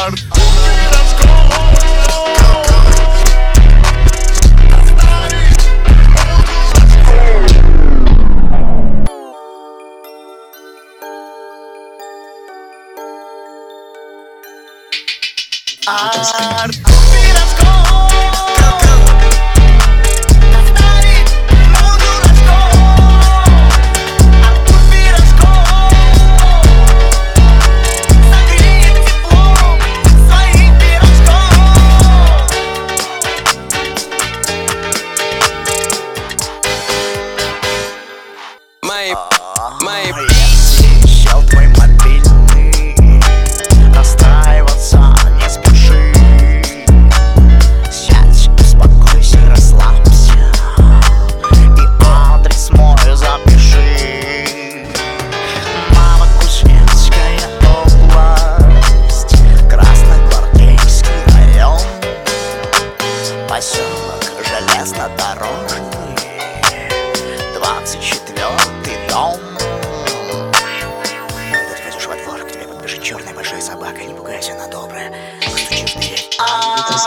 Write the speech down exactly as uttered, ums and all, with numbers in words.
Артур Мои Если сел твой мобильный, расстраиваться не спеши. Сядь, успокойся, расслабься и адрес мой запиши. Новокузнецкая область, Красногвардейский район, поселок Железнодорожный, двадцать четвёртый дом. Когда ты войдешь во двор, к тебе подбежит черная большая собака. Не пугайся, она добрая. Постучи в дверь.